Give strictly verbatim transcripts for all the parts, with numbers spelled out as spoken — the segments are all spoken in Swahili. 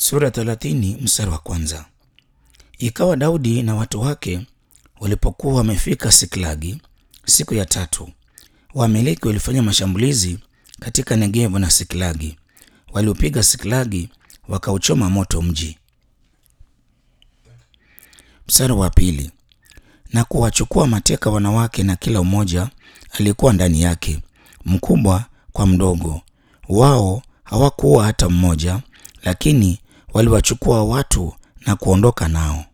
Sura thelathini mstari wa kwanza. Ikawa Daudi na watu wake walipokuwa wamefika Siklagi siku ya tatu, Waamaleki walifanya mashambulizi katika Negevu na Siklagi. Waliupiga Siklagi wakauchoma moto mji. Mstari wa pili. Na kuwachukua mateka wanawake na kila mmoja alikuwa ndani yake, mkubwa kwa mdogo. Wao hawakuwa hata mmoja, lakini waliwachukua watu na kuondoka nao.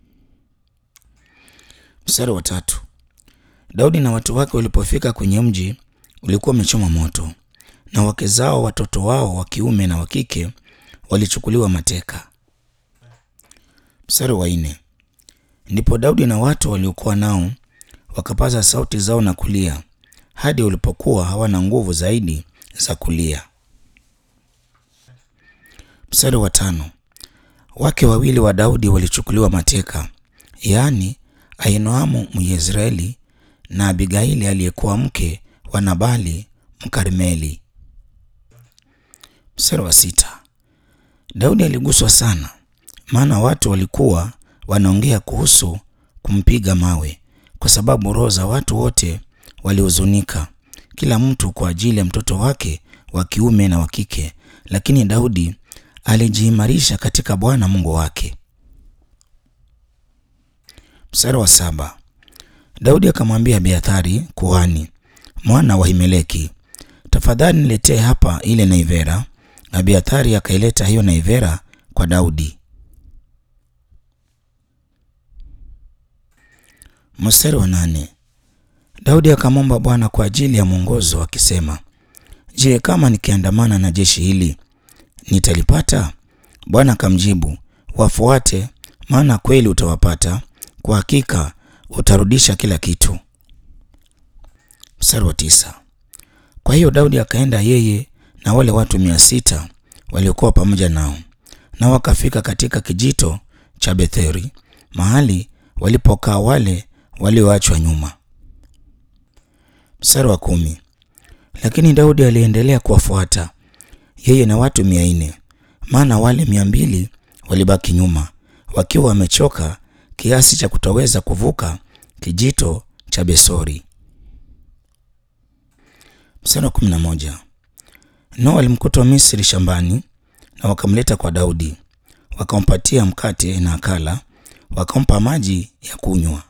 Mstari wa tatu. Daudi na watu wake walipofika kwenye mji ulikuwa umechoma moto, na wake zao, watoto wao wa kiume na wa kike walichukuliwa mateka. Mstari wa nne. Ndipo Daudi na watu waliokuwa nao wakapaza sauti zao na kulia hadi walipokuwa hawana nguvu zaidi za kulia. Mstari wa tano. Wake wawili wa Daudi walichukuliwa mateka, yaani Ahinoamu Myezreeli na Abigaili aliyekuwa mke wa Nabali Mkarmeli. Mstari wa sita. Daudi aliguswa sana, maana watu walikuwa wanaongea kuhusu kumpiga mawe, kwa sababu roho za watu wote walihuzunika, kila mtu kwa ajili ya mtoto wake wa kiume na wa kike. Lakini Daudi alijiimarisha katika Bwana Mungu wake. Mstari wa saba. Daudi akamwambia Abiathari kuhani, mwana wa Himeleki, tafadhali niletee hapa ile naivera. Abiathari akaileta hiyo naivera kwa Daudi. Mstari wa nane. Daudi akamwomba Bwana kwa ajili ya mwongozo akisema, je, kama nikiandamana na jeshi hili nitalipata? Bwana akamjibu, wafuate, maana kweli utawapata, kwa hakika utarudisha kila kitu. Mstari wa tisa. Kwa hiyo Daudi akaenda, yeye na wale watu mia sita waliokuwa pamoja nao, na wakafika katika kijito cha Betheri, mahali walipokaa wale walioachwa nyuma. Mstari wa kumi. Lakini Daudi aliendelea kuwafuata, yeye na watu mia nne, maana wale mia mbili walibaki nyuma, wakiwa wamechoka kiasi cha kutoweza kuvuka kijito cha Besori. Mstari wa kumi na moja. Nao walimkuta Misri shambani, na wakamleta kwa Daudi, wakampatia mkate na akala, wakampa maji ya kunywa.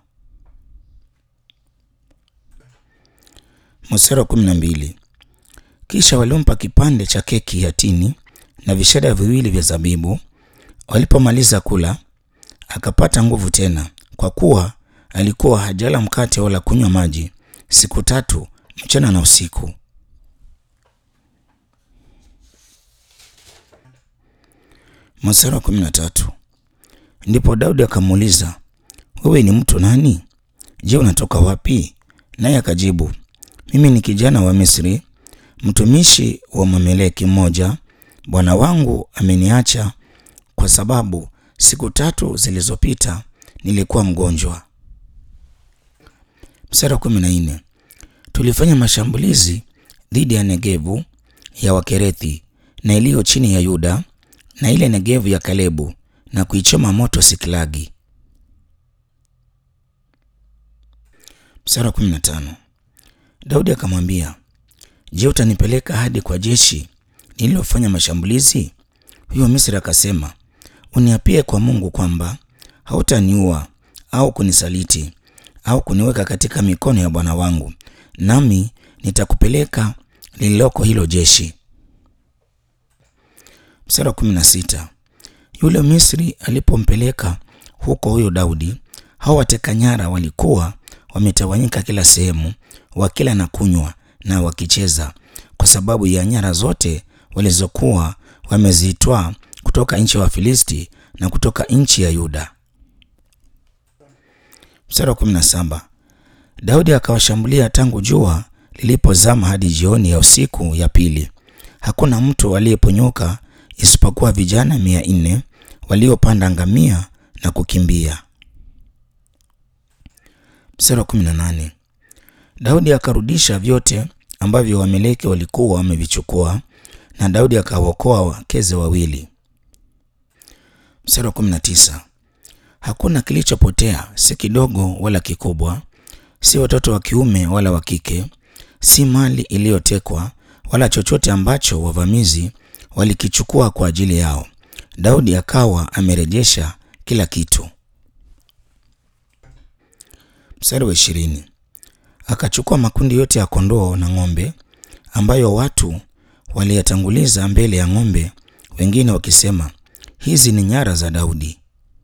Mstari wa kumi na mbili. Kisha walimpa kipande cha keki ya tini na vishada viwili vya zabibu. Walipomaliza kula, akapata nguvu tena, kwa kuwa alikuwa hajala mkate wala kunywa maji siku tatu, mchana na usiku. Mstari wa kumi na tatu. Ndipo Daudi akamuuliza, wewe ni mtu nani? Je, unatoka wapi? Naye akajibu, mimi ni kijana wa Misri, mtumishi wa Mwamaleki mmoja. Bwana wangu ameniacha kwa sababu siku tatu zilizopita nilikuwa mgonjwa. Mstari wa kumi na nne. Tulifanya mashambulizi dhidi ya Negevu ya Wakerethi na iliyo chini ya Yuda na ile Negevu ya Kalebu, na kuichoma moto Siklagi. Mstari wa kumi na tano. Daudi akamwambia, je, utanipeleka hadi kwa jeshi nililofanya mashambulizi? Huyo Misri akasema, uniapie kwa Mungu kwamba hautaniua au kunisaliti au kuniweka katika mikono ya bwana wangu, nami nitakupeleka lililoko hilo jeshi. Mstari wa kumi na sita. Yule Misri alipompeleka huko huyo Daudi, hao wateka nyara walikuwa wametawanyika kila sehemu, wakila na kunywa na wakicheza, kwa sababu ya nyara zote walizokuwa wamezitwaa kutoka nchi ya Wafilisti na kutoka nchi ya Yuda. Mstari wa kumi na saba. Daudi akawashambulia tangu jua lilipozama hadi jioni ya usiku ya pili. Hakuna mtu aliyeponyoka isipokuwa vijana mia nne waliopanda ngamia na kukimbia. Mstari wa kumi na nane. Daudi akarudisha vyote ambavyo Waamaleki walikuwa wamevichukua, na Daudi akawaokoa wakeze wawili. Mstari wa kumi na tisa. Hakuna kilichopotea, si kidogo wala kikubwa, si watoto wa kiume wala wa kike, si mali iliyotekwa wala chochote ambacho wavamizi walikichukua kwa ajili yao. Daudi akawa amerejesha kila kitu. Mstari wa ishirini. Akachukua makundi yote ya kondoo na ng'ombe ambayo watu waliyatanguliza mbele ya ng'ombe, wengine wakisema, hizi ni nyara za Daudi.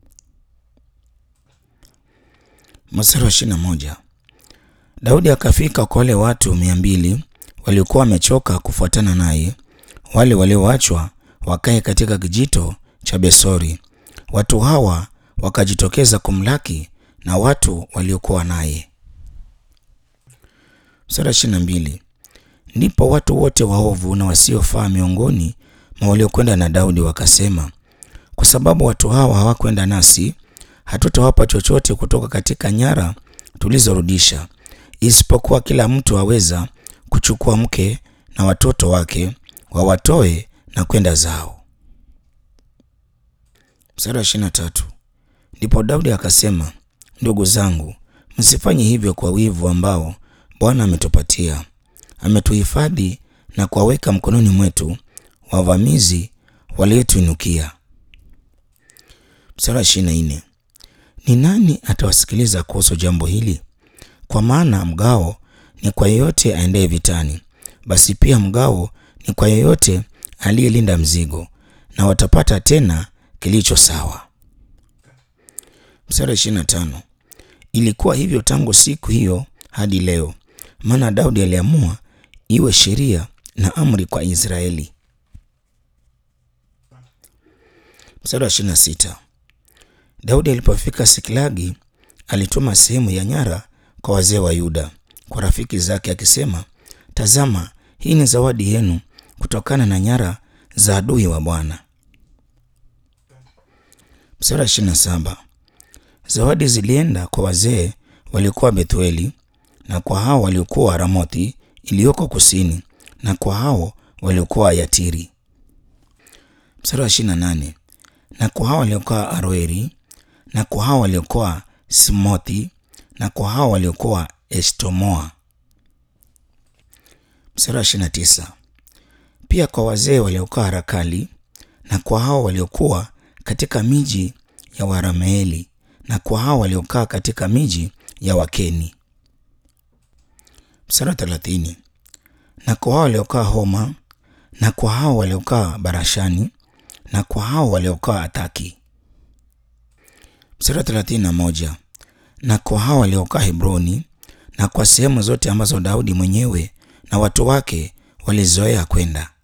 Mstari wa ishirini na moja. Daudi akafika kwa wale watu mia mbili waliokuwa wamechoka kufuatana naye, wale walioachwa wakae katika kijito cha Besori. Watu hawa wakajitokeza kumlaki na watu waliokuwa naye. Mstari wa ishirini na mbili. Ndipo watu wote waovu na wasiofaa miongoni mwa waliokwenda na Daudi wakasema, kwa sababu watu hawa hawakwenda nasi, hatutawapa chochote kutoka katika nyara tulizorudisha, isipokuwa kila mtu aweza kuchukua mke na watoto wake, wawatoe na kwenda zao. Mstari wa ishirini na tatu. Ndipo Daudi akasema, ndugu zangu, msifanye hivyo kwa wivu ambao Bwana ametupatia. Ametuhifadhi na kuwaweka mkononi mwetu wavamizi waliotuinukia. Mstari wa ishirini na nne. Ni nani atawasikiliza kuhusu jambo hili? Kwa maana mgao ni kwa yeyote aendaye vitani, basi pia mgao ni kwa yeyote aliyelinda mzigo, na watapata tena kilicho sawa. Mstari wa ishirini na tano. Ilikuwa hivyo tangu siku hiyo hadi leo, maana Daudi aliamua iwe sheria na amri kwa Israeli. Mstari wa ishirini na sita. Daudi alipofika Siklagi, alituma sehemu ya nyara kwa wazee wa Yuda, kwa rafiki zake akisema, tazama, hii ni zawadi yenu kutokana na nyara za adui wa Bwana. Mstari wa ishirini na saba. Zawadi zilienda kwa wazee waliokuwa Bethueli, na kwa hao waliokuwa Ramothi iliyoko kusini, na kwa hao waliokuwa Yatiri. Mstari wa ishirini na nane. Na kwa hao waliokuwa Aroeri, na kwa hao waliokuwa Simothi, na kwa hao waliokuwa Eshtomoa. Mstari wa ishirini na tisa. Pia kwa wazee waliokuwa Harakali, na kwa hao waliokuwa katika miji ya Warameeli, na kwa hao waliokaa katika miji ya Wakeni. Mstari wa thelathini. Na kwa hao waliokaa Homa, na kwa hao waliokaa Barashani, na kwa hao waliokaa Ataki. Mstari wa thelathini na moja. Na kwa hao waliokaa Hebroni, na kwa sehemu zote ambazo Daudi mwenyewe na watu wake walizoea kwenda.